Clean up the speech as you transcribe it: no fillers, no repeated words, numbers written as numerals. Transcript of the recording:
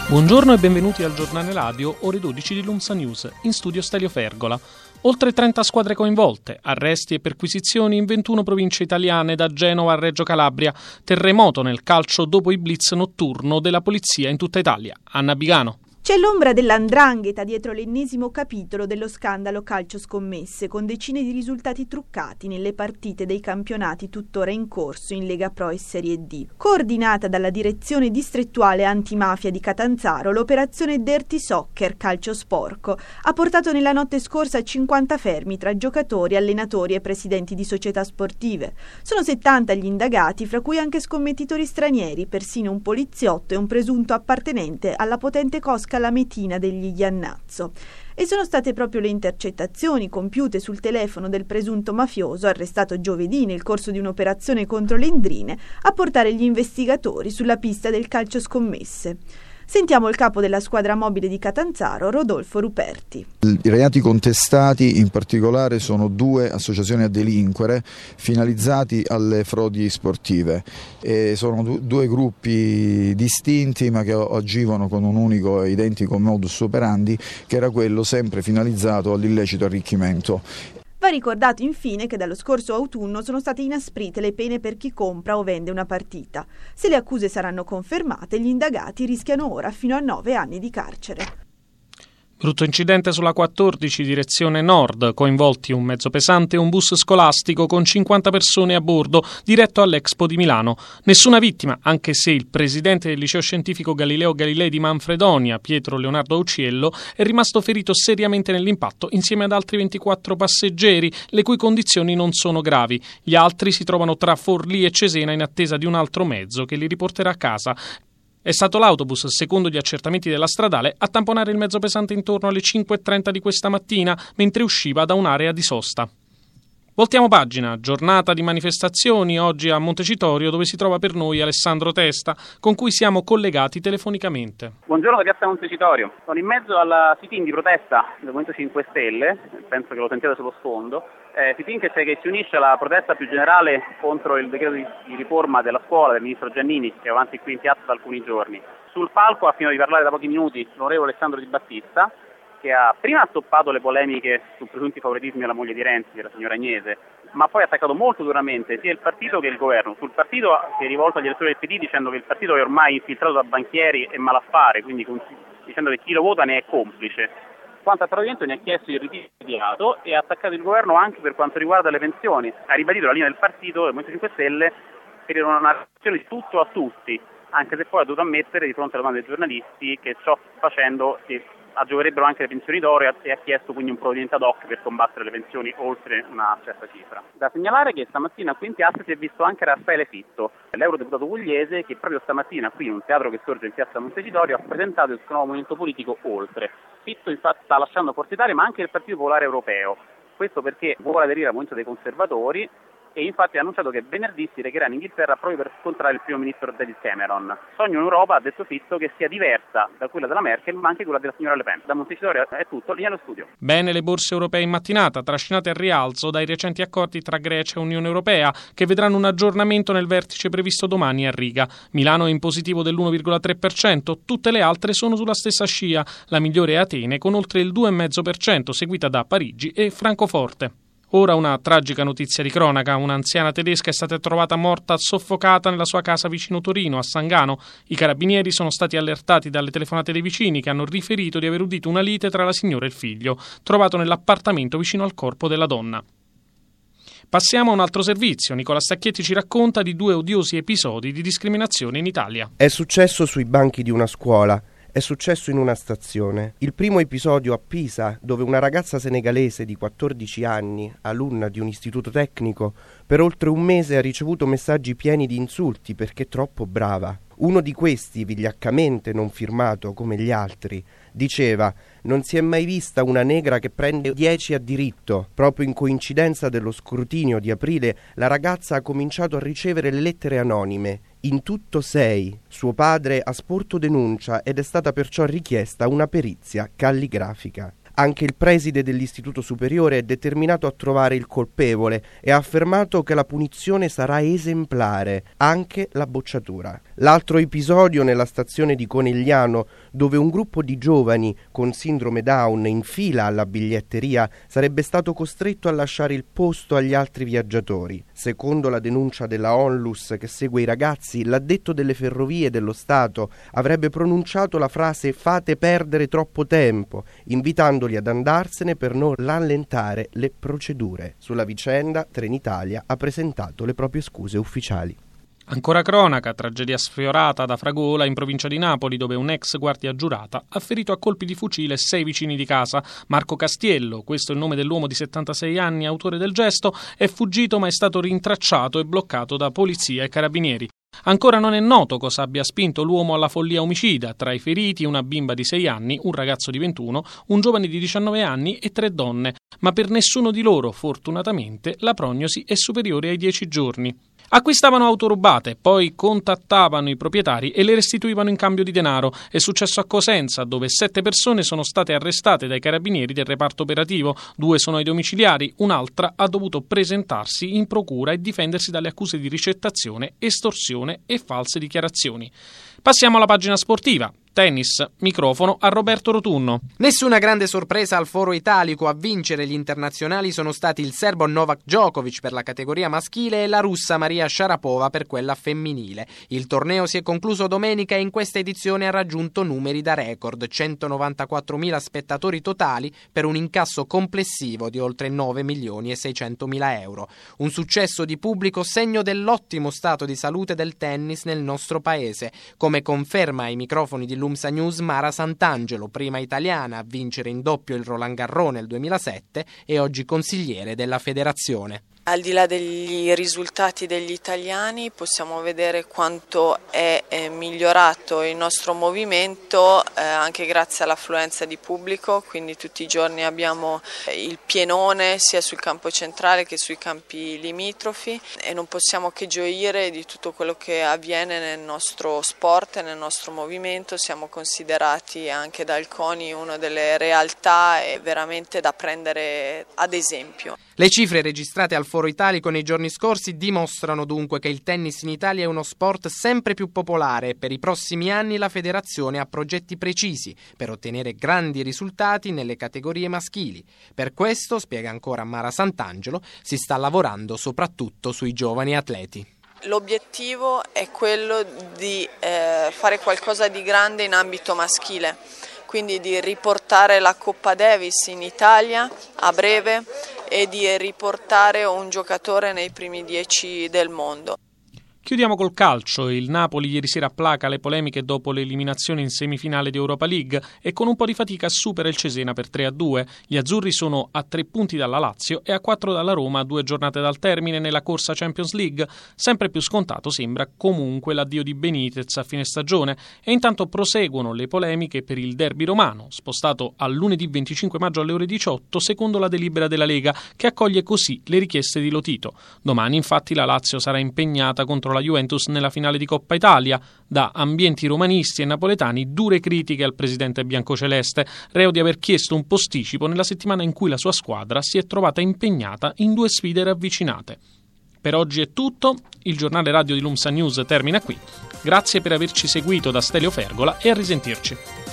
Buongiorno e benvenuti al giornale radio, ore 12 di Lunsa News, in studio Stelio Fergola. Oltre 30 squadre coinvolte, arresti e perquisizioni in 21 province italiane, da Genova a Reggio Calabria, terremoto nel calcio dopo il blitz notturno della polizia in tutta Italia. Anna Bigano. C'è l'ombra dell''ndrangheta dietro l'ennesimo capitolo dello scandalo calcio scommesse, con decine di risultati truccati nelle partite dei campionati tuttora in corso in Lega Pro e Serie D. Coordinata dalla direzione distrettuale antimafia di Catanzaro, l'operazione Dirty Soccer calcio sporco ha portato nella notte scorsa 50 fermi tra giocatori, allenatori e presidenti di società sportive. Sono 70 gli indagati, fra cui anche scommettitori stranieri, persino un poliziotto e un presunto appartenente alla potente cosca lametina degli Iannazzo. E sono state proprio le intercettazioni compiute sul telefono del presunto mafioso, arrestato giovedì nel corso di un'operazione contro le 'ndrine, a portare gli investigatori sulla pista del calcio scommesse. Sentiamo il capo della squadra mobile di Catanzaro, Rodolfo Ruperti. I reati contestati in particolare sono 2 associazioni a delinquere finalizzati alle frodi sportive. Sono 2 gruppi distinti ma che agivano con un unico e identico modus operandi, che era quello sempre finalizzato all'illecito arricchimento. Va ricordato infine che dallo scorso autunno sono state inasprite le pene per chi compra o vende una partita. Se le accuse saranno confermate, gli indagati rischiano ora fino a 9 anni di carcere. Brutto incidente sulla 14 direzione nord, coinvolti un mezzo pesante e un bus scolastico con 50 persone a bordo, diretto all'Expo di Milano. Nessuna vittima, anche se il presidente del liceo scientifico Galileo Galilei di Manfredonia, Pietro Leonardo Auciello, è rimasto ferito seriamente nell'impatto insieme ad altri 24 passeggeri, le cui condizioni non sono gravi. Gli altri si trovano tra Forlì e Cesena in attesa di un altro mezzo che li riporterà a casa. È stato l'autobus, secondo gli accertamenti della stradale, a tamponare il mezzo pesante intorno alle 5:30 di questa mattina, mentre usciva da un'area di sosta. Voltiamo pagina, giornata di manifestazioni oggi a Montecitorio, dove si trova per noi Alessandro Testa, con cui siamo collegati telefonicamente. Buongiorno da piazza Montecitorio. Sono in mezzo alla sit-in di protesta del Movimento 5 Stelle, penso che lo sentiate sullo sfondo. Sit-in che si unisce alla protesta più generale contro il decreto di riforma della scuola del ministro Giannini, che è avanti qui in piazza da alcuni giorni. Sul palco ha finito di parlare da pochi minuti l'onorevole Alessandro Di Battista, che ha prima stoppato le polemiche su presunti favoritismi alla moglie di Renzi, la signora Agnese, ma poi ha attaccato molto duramente sia il partito che il governo. Sul partito si è rivolto agli elettori del PD dicendo che il partito è ormai infiltrato da banchieri e malaffare, quindi dicendo che chi lo vota ne è complice. Quanto al provvedimento ne ha chiesto il ritiro immediato e ha attaccato il governo anche per quanto riguarda le pensioni. Ha ribadito la linea del partito, del Movimento 5 Stelle, per una narrazione di tutto a tutti, anche se poi ha dovuto ammettere di fronte alle domande dei giornalisti che ciò facendo si aggiugerebbero anche le pensioni d'oro e ha chiesto quindi un provvedimento ad hoc per combattere le pensioni oltre una certa cifra. Da segnalare che stamattina qui in piazza si è visto anche Raffaele Fitto, l'eurodeputato pugliese, che proprio stamattina qui in un teatro che sorge in piazza Montecitorio ha presentato il suo nuovo movimento politico Oltre. Fitto infatti sta lasciando Forza Italia ma anche il Partito Popolare Europeo, questo perché vuole aderire al movimento dei conservatori e infatti ha annunciato che venerdì si recherà in Inghilterra proprio per scontrare il primo ministro David Cameron. Sogno un'Europa, ha detto Fitto, che sia diversa da quella della Merkel ma anche quella della signora Le Pen. Da Montecitorio è tutto, linea allo studio. Bene le borse europee in mattinata, trascinate al rialzo dai recenti accordi tra Grecia e Unione Europea, che vedranno un aggiornamento nel vertice previsto domani a Riga. Milano è in positivo dell'1,3%, tutte le altre sono sulla stessa scia, la migliore è Atene con oltre il 2,5%, seguita da Parigi e Francoforte. Ora una tragica notizia di cronaca. Un'anziana tedesca è stata trovata morta soffocata nella sua casa vicino Torino, a Sangano. I carabinieri sono stati allertati dalle telefonate dei vicini che hanno riferito di aver udito una lite tra la signora e il figlio, trovato nell'appartamento vicino al corpo della donna. Passiamo a un altro servizio. Nicola Stacchietti ci racconta di 2 odiosi episodi di discriminazione in Italia. È successo sui banchi di una scuola. È successo in una stazione. Il primo episodio a Pisa, dove una ragazza senegalese di 14 anni, alunna di un istituto tecnico, per oltre un mese ha ricevuto messaggi pieni di insulti perché troppo brava. Uno di questi, vigliaccamente non firmato come gli altri, diceva: «Non si è mai vista una negra che prende 10 a diritto». Proprio in coincidenza dello scrutinio di aprile, la ragazza ha cominciato a ricevere le lettere anonime. In tutto 6. Suo padre ha sporto denuncia ed è stata perciò richiesta una perizia calligrafica. Anche il preside dell'istituto superiore è determinato a trovare il colpevole e ha affermato che la punizione sarà esemplare, anche la bocciatura. L'altro episodio nella stazione di Conegliano, dove un gruppo di giovani con sindrome Down in fila alla biglietteria sarebbe stato costretto a lasciare il posto agli altri viaggiatori. Secondo la denuncia della Onlus che segue i ragazzi, l'addetto delle ferrovie dello Stato avrebbe pronunciato la frase "fate perdere troppo tempo", invitandoli ad andarsene per non rallentare le procedure. Sulla vicenda Trenitalia ha presentato le proprie scuse ufficiali. Ancora cronaca, tragedia sfiorata da Fragola in provincia di Napoli, dove un ex guardia giurata ha ferito a colpi di fucile 6 vicini di casa. Marco Castiello, questo è il nome dell'uomo di 76 anni, autore del gesto, è fuggito ma è stato rintracciato e bloccato da polizia e carabinieri. Ancora non è noto cosa abbia spinto l'uomo alla follia omicida. Tra i feriti una bimba di 6 anni, un ragazzo di 21, un giovane di 19 anni e 3 donne, ma per nessuno di loro, fortunatamente, la prognosi è superiore ai 10 giorni. Acquistavano auto rubate, poi contattavano i proprietari e le restituivano in cambio di denaro. È successo a Cosenza, dove 7 persone sono state arrestate dai carabinieri del reparto operativo. 2 sono ai domiciliari, un'altra ha dovuto presentarsi in procura e difendersi dalle accuse di ricettazione, estorsione e false dichiarazioni. Passiamo alla pagina sportiva. Tennis, microfono a Roberto Rotunno. Nessuna grande sorpresa al Foro Italico. A vincere gli internazionali sono stati il serbo Novak Djokovic per la categoria maschile e la russa Maria Sharapova per quella femminile. Il torneo si è concluso domenica e in questa edizione ha raggiunto numeri da record: 194.000 spettatori totali per un incasso complessivo di oltre 9.600.000 euro. Un successo di pubblico segno dell'ottimo stato di salute del tennis nel nostro paese, come conferma ai microfoni di Lumsa News Mara Santangelo, prima italiana a vincere in doppio il Roland Garros nel 2007 e oggi consigliere della federazione. Al di là degli risultati degli italiani possiamo vedere quanto è migliorato il nostro movimento anche grazie all'affluenza di pubblico, quindi tutti i giorni abbiamo il pienone sia sul campo centrale che sui campi limitrofi e non possiamo che gioire di tutto quello che avviene nel nostro sport e nel nostro movimento. Siamo considerati anche dal CONI una delle realtà veramente da prendere ad esempio. Le cifre registrate al Foro Italico nei giorni scorsi dimostrano dunque che il tennis in Italia è uno sport sempre più popolare e per i prossimi anni la federazione ha progetti precisi per ottenere grandi risultati nelle categorie maschili. Per questo, spiega ancora Mara Santangelo, si sta lavorando soprattutto sui giovani atleti. L'obiettivo è quello di fare qualcosa di grande in ambito maschile, quindi di riportare la Coppa Davis in Italia a breve e di riportare un giocatore nei primi 10 del mondo. Chiudiamo col calcio. Il Napoli ieri sera placa le polemiche dopo l'eliminazione in semifinale di Europa League e con un po' di fatica supera il Cesena per 3-2. Gli azzurri sono a 3 punti dalla Lazio e a 4 dalla Roma a 2 giornate dal termine nella corsa Champions League. Sempre più scontato sembra comunque l'addio di Benitez a fine stagione e intanto proseguono le polemiche per il derby romano, spostato a lunedì 25 maggio alle ore 18 secondo la delibera della Lega, che accoglie così le richieste di Lotito. Domani infatti la Lazio sarà impegnata contro la Juventus nella finale di Coppa Italia. Da ambienti romanisti e napoletani dure critiche al presidente biancoceleste, reo di aver chiesto un posticipo nella settimana in cui la sua squadra si è trovata impegnata in 2 sfide ravvicinate. Per oggi è tutto, il giornale radio di Lumsa News termina qui. Grazie per averci seguito da Stelio Fergola e a risentirci.